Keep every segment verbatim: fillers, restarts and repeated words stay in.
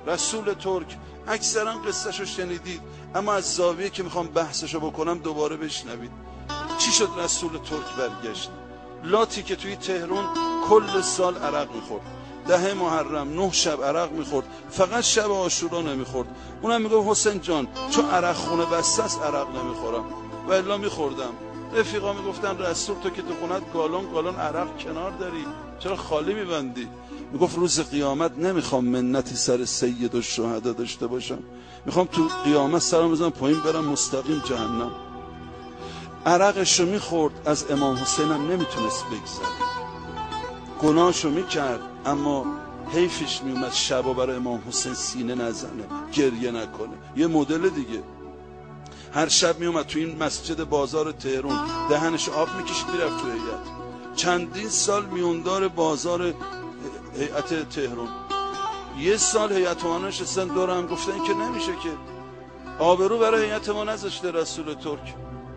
رسول ترک. اکثرا قصهشو شنیدید، اما از زاویه که میخوام بحثشو بکنم دوباره بشنوید. چی شد رسول ترک برگشت؟ لاتی که توی تهران کل سال عرق میخورد، ده محرم نه شب عرق میخورد، فقط شب عاشورا نمیخورد. اونم میگه حسین جان چون عرق خونه بسته است عرق نمیخورم، و الا میخوردم. رفیقا میگفتن رسول تو که تو خونت گالون گالون عرق کنار داری، چرا خالی میبندی؟ میگفت روز قیامت نمیخوام منتی سر سید الشهدا داشته باشم، میخوام تو قیامت سرم بزنم پایین برم مستقیم جهنم. عرقشو میخورد، از امام حسین هم نمیتونست بگذره، گناهشو میکرد، اما حیفش میومد شبا برای امام حسین سینه نزنه، گریه نکنه. یه مدل دیگه، هر شب میومد تو این مسجد بازار تهران دهنش آب میکشید میرفت تو هیئت. چندین سال میوندار بازار هیئت تهران. یه سال هیئت امنا نشستن دور هم گفتن که نمیشه که آبرو برای هیئت ما نذاشته رسول ترک.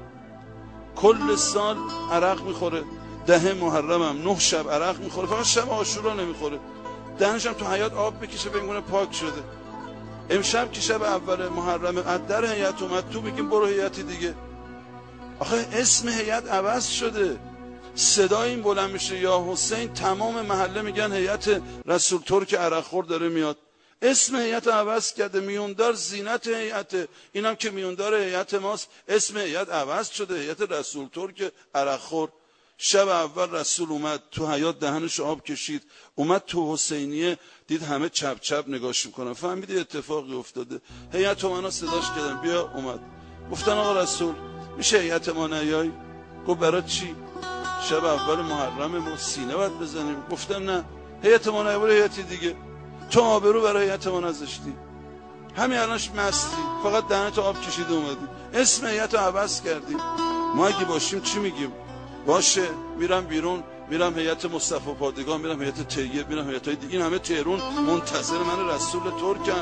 کل سال عرق میخوره، ده محرم هم نه شب عرق میخوره، فقط شب عاشورا نمیخوره. دهنش هم تو حیاط آب بکشه بگونه پاک شده. امشب که شب اول محرم از در هیئت اومد تو، بگیم برو هیئت دیگه. آخه اسم هیئت عوض شده، صدای این بلند میشه یا حسین، تمام محله میگن هیئت رسول ترک عرق خور داره میاد. اسم هیئت عوض کرده، میوندار زینت هیئت، اینم که میوندار هیئت ماست، اسم هیئت عوض شده، هیئت رسول ترک عرق خور. شب اول رسول اومد تو حیاط دهنش آب کشید، اومد تو حسینیه دید همه چپ چپ نگاش میکنن، فهمید اتفاقی افتاده. هیئت امنا صداش کردن بیا، اومد. گفتن آقا رسول میشه هیئت ما نیای؟ گفت برای چی؟ شب اول محرم ما سینه باید بزنیم. گفتم نه، هیئت ما نیای، برو هیئت دیگه. تو آبرو برای هیئت ما نذاشتی، همین الانش مستی، فقط دهنت آب کشیده اومدی، اسم هیئت رو عوض کردی. ما اگه باشیم چی میگیم؟ باشه میرم بیرون، میرم هیئت مصطفی پادگان، میرم هیئت طیب، میرم هیئت‌های دیگه. این همه تهران منتظر من رسول ترکن.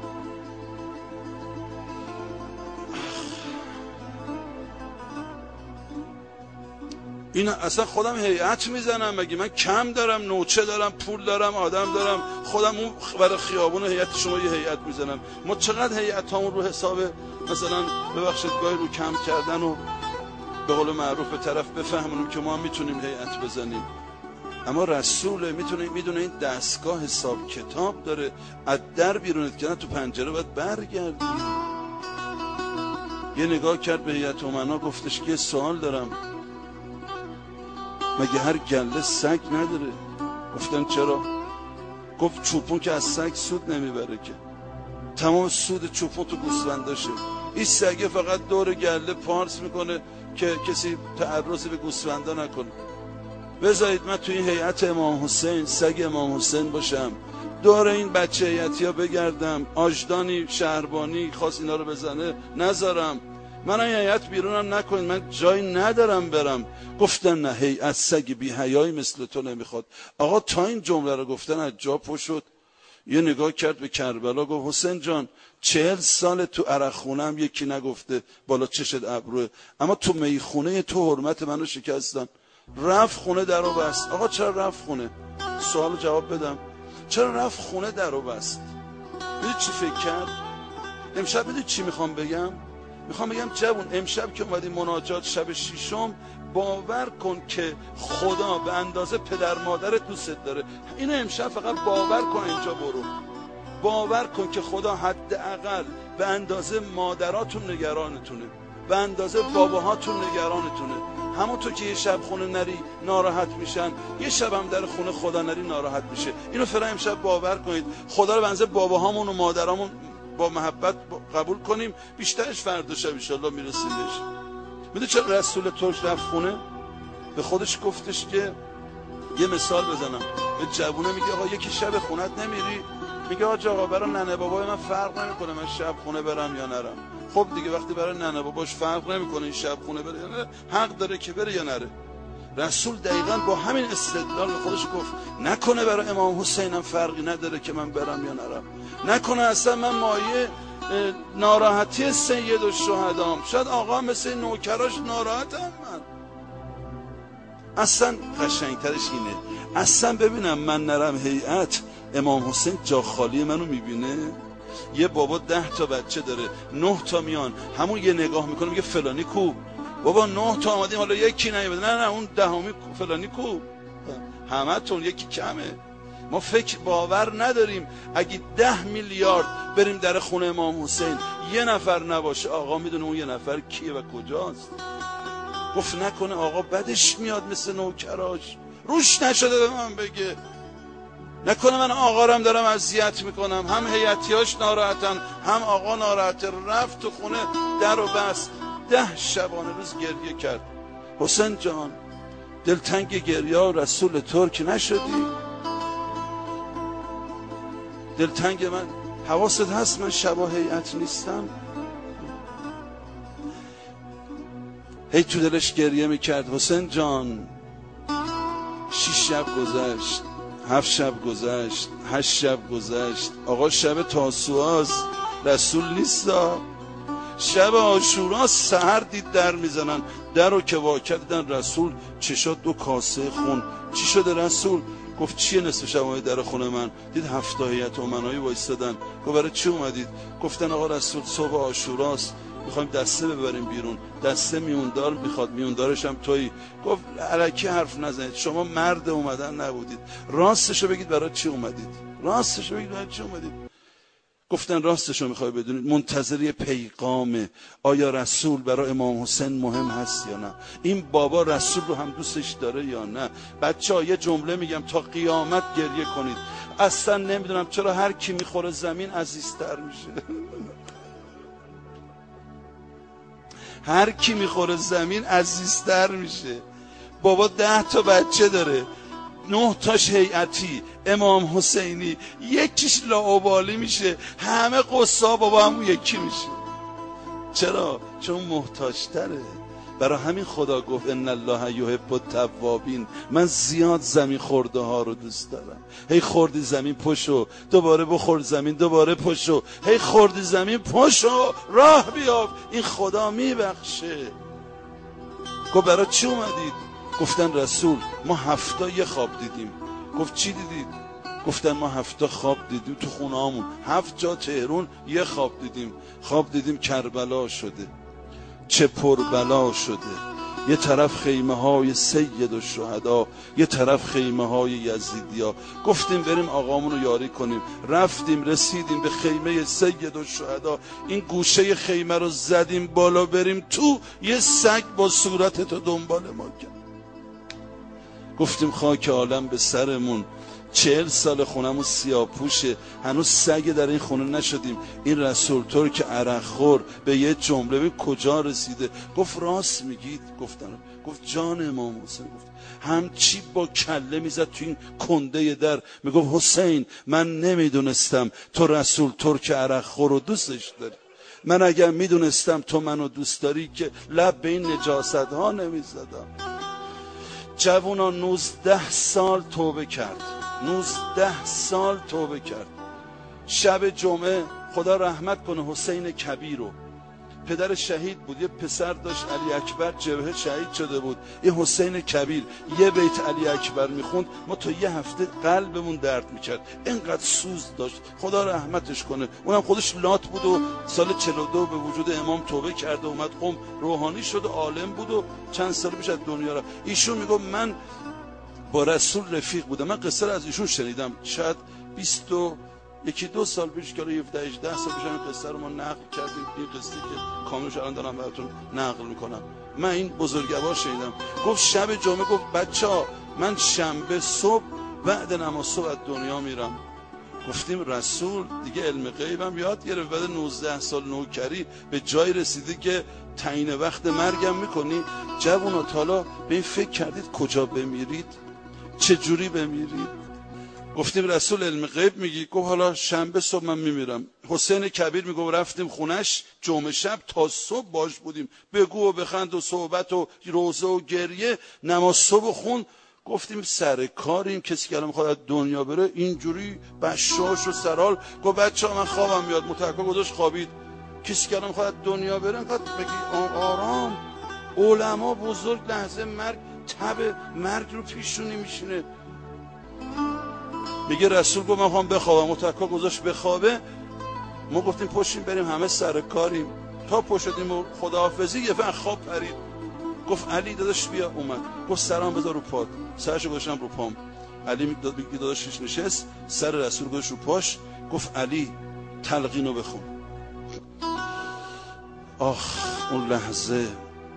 این اصلا خودم هیئت میزنم مگه؟ من کم دارم، نوچه دارم، پول دارم، آدم دارم، خودم اون برای خیابون هیئت شما یه هیئت میزنم. ما چقدر هیئت هامون رو حساب مثلا ببخشید گاهی رو کم کردن و به قول معروف به طرف بفهمونیم که ما میتونیم هیئت بزنیم. اما رسول میتونه، میدونه این دستگاه حساب کتاب داره، از در بیرونت کردن تو پنجره باید برگردی. یه نگاه کرد به هیئت امنا، گفتش که یه سوال دارم، مگه هر گله سگ نداره؟ گفتن چرا؟ گفت چوپون که از سگ سود نمیبره که، تمام سود چوپون تو گوسفنداشه. این سگه فقط دور گله پارس میکنه که کسی تعرضی به گوسفندا نکنه. بذارید من تو این هیئت امام حسین سگ امام حسین باشم، دور این بچه هیئتی ها بگردم، آجدانی شهربانی خواست اینا رو بزنه نذارم. من این هیئت بیرونم نکنید، من جایی ندارم برم. گفتن نه، هیئت سگ بی حیایی مثل تو نمیخواد. آقا تا این جمله رو گفتن از جا پا شد، یه نگاه کرد به کربلا، گفت حسین جان چهل سال تو عرق خونه هم یکی نگفته بالا چشت ابروه، اما تو میخونه تو حرمت منو شکستن. رفت خونه درو بست. آقا چرا رفت خونه؟ سوالو جواب بدم، چرا رفت خونه درو بست؟ میدونی چی فکر کرد؟ امشب میدونی چی میخوام بگم؟ میخوام بگم جوون، امشب که اومدی مناجات شب شیشم، باور کن که خدا به اندازه پدر مادرت دوست داره. اینو امشب فقط باور کن، اینجا برو باور کن که خدا حداقل به اندازه مادراتون نگرانتونه، به اندازه باباهاتون نگرانتونه. همونطور که یه شب خونه نری ناراحت میشن، یه شب هم در خونه خدا نری ناراحت میشه. اینو فعلا امشب باور کنید، خدا رو به اندازه باباهامون و مادرامون با محبت قبول کنیم، بیشترش فردا شب ان شاء الله میرسیمش. میدونی چرا رسول ترک رفت خونه؟ به خودش گفتش که یه مثال بزنم به جوونه، میگه آقا یکی شب خونت نمیری؟ میگه آقا آقا برای ننه بابای من فرق نمیکنه من شب خونه برم یا نرم. خب دیگه وقتی برای ننه باباش فرق نمیکنه این شب خونه بره یا نره، حق داره که بره یا نره. رسول دقیقاً با همین استدلال به خودش گفت نکنه برای امام حسینم فرقی نداره که من برم یا نرم، نکنه اصلا من مایه ناراحتی سید الشهدام، شاید آقا مثل نوکراش ناراحتم من. اصلا قشنگترش اینه، اصلا ببینم من نرم هیئت امام حسین جا خالی منو میبینه؟ یه بابا ده تا بچه داره، نه تا میان همون یه نگاه میکنه میگه فلانی کو؟ بابا نه تا آمدیم حالا یکی نیومده، نه نه اون دهمی فلانی کو؟ همه تون یکی کمه. ما فکر باور نداریم اگه ده میلیارد بریم در خونه امام حسین یه نفر نباشه، آقا میدونه اون یه نفر کیه و کجاست. گفت نکنه آقا بدش میاد مثل نوکراش روش نشده به من بگه، نکنه من آقا رم دارم اذیت میکنم، هم هیئتیاش ناراحتن هم آقا ناراحته. رفت تو خونه در و بس، ده شبانه روز گریه کرد. حسین جان دلتنگ گریه رسول ترک نشدی؟ دلتنگ من، حواست هست من شبا هیئت نیستم؟ هی تو دلش گریه میکرد. حسین جان شیش شب گذشت، هفت شب گذشت، هشت شب گذشت، آقا شب تاسوعاست رسول نیستا، شب عاشوراست سحر دید در میزنن، در رو که واکه دیدن رسول چشات دو کاسه خون. چی شده رسول؟ گفت چیه نصف شب اومدید در خونه من؟ دید هفت تا هیئت امنایی وایسادن. گفت برای چی اومدید؟ گفتن آقا رسول صبح عاشوراست میخوایم دسته ببریم بیرون، دسته میوندار میخواد، میوندارش هم تویی. گفت الکی حرف نزنید، شما مرد اومدن نبودید، راستشو بگید برای چی اومدید، راستشو بگید برای چی اومدید. گفتن راستشو میخوای بدونید، منتظر پیغامه، آیا رسول برای امام حسین مهم هست یا نه، این بابا رسول رو هم دوستش داره یا نه. بچه ها یه جمله میگم تا قیامت گریه کنید، اصلا نمیدونم چرا هر کی میخوره زمین عزیزتر میشه. هر کی میخوره زمین عزیزتر میشه. بابا ده تا بچه داره، نه تاش هیئتی، امام حسینی، یکیش لاابالی میشه، همه قصا بابا همون یکی میشه. چرا؟ چون محتاج تره. برای همین خدا گفت ان الله یحب التوابین، من زیاد زمین خورده ها رو دوست دارم. هی خوردی زمین پشو، دوباره بخور زمین، دوباره پشو، هی خوردی زمین پشو، راه بیافت، این خدا میبخشه. گفت برای چی اومدید؟ گفتن رسول ما هفتا یه خواب دیدیم. گفت چی دیدید؟ گفتن ما هفتا خواب دیدیم تو خونه همون هفت جا تهران یه خواب دیدیم. خواب دیدیم کربلا شده، چه پربلا شده، یه طرف خیمه های سید و شهدا، یه طرف خیمه های یزیدیا. گفتیم بریم آقامون رو یاری کنیم، رفتیم رسیدیم به خیمه سید و شهدا، این گوشه خیمه رو زدیم بالا بریم تو، یه سگ با صورت تو دنبال ما کرد. گفتیم خاک عالم به سرمون، چهل سال خونمون سیاپوشه، هنوز سگ در این خونه نشدیم. این رسول ترک عرق خور به یه جمله به کجا رسیده؟ گفت راست میگید. گفتن گفت جان امام حسین، گفت همچی با کله میزد تو این کنده در، میگفت حسین من نمیدونستم تو رسول ترک عرق خور رو دوستش داری، من اگر میدونستم تو منو دوست داری که لب به این نجاست ها نمیزدم. جوونا نوزده سال توبه کرد، نوزده سال توبه کرد. شب جمعه خدا رحمت کنه حسین کبیر رو، پدر شهید بود، یه پسر داشت علی اکبر جبهه شهید شده بود، این حسین کبیر یه بیت علی اکبر میخوند، ما تا یه هفته قلبمون درد میکرد، اینقدر سوز داشت. خدا رحمتش کنه، اونم خودش لات بود و سال چهل و دو به وجود امام توبه کرده، اومد قم روحانی شد و عالم بود و چند سال پیش از دنیا رفت. ایشون میگه من با رسول رفیق بودم. من قصه رو از ایشون شنیدم، شاید بیست و یکی دو سال پیش که هفده هجده سال پیش این قصه رو ما نقل کردیم. این قصه که کاملش الان دارم براتون نقل میکنم، من این بزرگوار شنیدم. گفت شب جمعه، گفت بچه‌ها من شنبه صبح بعد نماز صبح از دنیا میرم. گفتیم رسول دیگه علم غیبم یاد گرفت، بعد نوزده سال نوکری به جای رسیدی که تعیین وقت مرگم میکنی. جوونا تالا به این فکر کردید کجا بمیرید، چه جوری بمیرید؟ گفتیم رسول علم غیب میگی. گفت حالا شنبه صبح من میمیرم. حسین کبیر میگه رفتیم خونش جمعه شب تا صبح باش بودیم، بگو و بخند و صحبت و روزه و گریه، نماز صبح خون. گفتیم سر کاریم، کسی که الان میخواد از دنیا بره اینجوری بشاش و سرال. گفت بچه‌ها من خوابم میاد، متوکل گذاشت خوابید. کسی که الان میخواد از دنیا بره اینقدر بگی آرام. علما بزرگ لحظه مرگ تب مرگ رو پیشونی میشینه. میگه رسول گفت من خواهم بخوابم، متکا گذاشت بخوابه. ما گفتیم پشتیم بریم، همه سر کاریم، تا پشتیم و خداحافظی یه فن خواب پرید. گفت علی داداش بیا. اومد گفت سرام بذار رو پات. سرشو گذاشتم رو پام. علی داداشش نشست، سر رسول گذاشت رو پاش. گفت علی تلقینو بخون. آخ اون لحظه،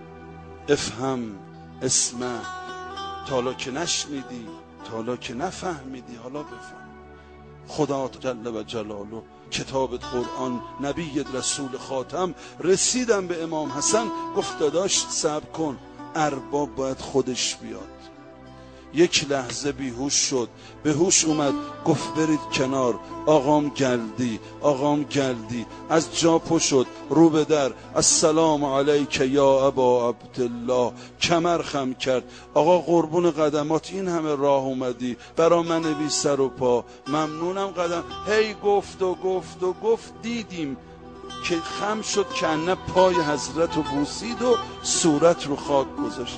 افهم اسمع، تالا که نشنیدی، تالا که نفهمیدی، حالا بفهم. خدا جل و جلاله کتاب قرآن، نبی رسول خاتم، رسیدم به امام حسن، گفت داداش صبر کن، ارباب باید خودش بیاد. یک لحظه بیهوش شد، به هوش اومد، گفت برید کنار، آقام گلدی، آقام گلدی. از جا پا شد، رو به در، السلام علیک یا ابا عبدالله. کمر خم کرد، آقا قربون قدمات، این همه راه اومدی برا من بی سر و پا، ممنونم قدم. هی گفت و گفت و گفت، دیدیم که خم شد که نه پای حضرت رو بوسید و صورت رو خاک گذاشت.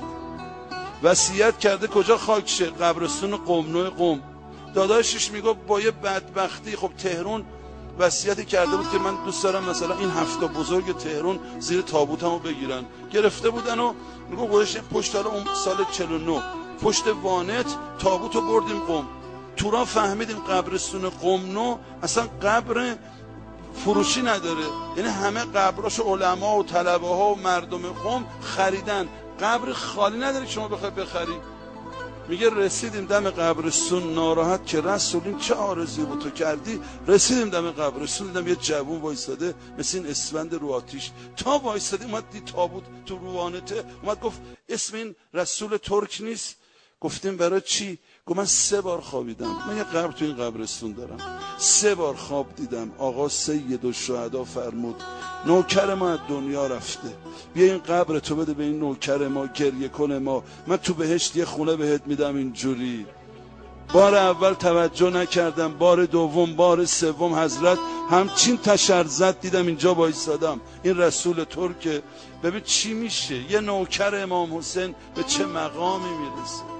وصیت کرده کجا خاک شه؟ قبرستون قمنو قم. داداشش میگه با یه بدبختی، خب تهران وصیتی کرده بود که من دوست دارم مثلا این هفته بزرگ تهران زیر تابوتمو بگیرن. گرفته بودن و میگه گذاشتیم پشت، حالا اون سال چهل و نه پشت وانت تابوتو بردیم قم. تو را فهمیدیم قبرستون قمنو اصلا قبر فروشی نداره، یعنی همه قبراشو علما و طلبه ها و مردم قم خریدن، قبر خالی نداره شما بخوای بخری. میگه رسیدیم دم قبرستون، ناراحت که رسول این چه آرزویی بود تو کردی. رسیدیم دم قبرستون، دیدم یه جوون وایساده مثل این اسفند رو آتیش. تا وایساده اومد دید تابوت تو روانته، اومد گفت اسم این رسول ترک نیست؟ گفتیم برای چی؟ گفت من سه بار خوابیدم، من یه قبر تو این قبرستون دارم، سه بار خواب دیدم آقا سید الشهدا فرمود نوکر ما از دنیا رفته، بیا این قبر تو بده به این نوکر ما، گریه کنه ما، من تو بهشت یه خونه بهت میدم. اینجوری بار اول توجه نکردم، بار دوم، بار سوم حضرت همچین تشر زد، دیدم اینجا وایسادم، این رسول ترکه. ببین چی میشه، یه نوکر امام حسین به چه مقامی میرسه.